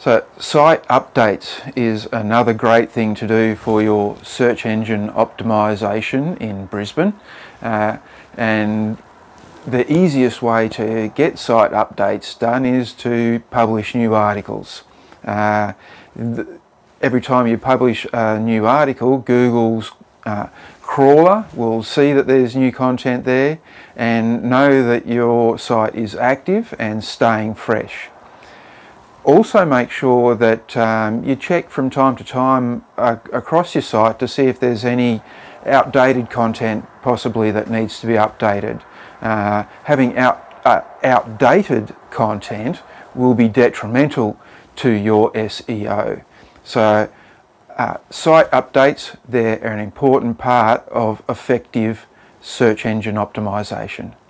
So site updates is another great thing to do for your search engine optimization in Brisbane, and the easiest way to get site updates done is to publish new articles. Every time you publish a new article, Google's crawler will see that there's new content there and know that your site is active and staying fresh. Also make sure that you check from time to time across your site to see if there's any outdated content possibly that needs to be updated. Having outdated content will be detrimental to your SEO. So site updates, they're an important part of effective search engine optimization.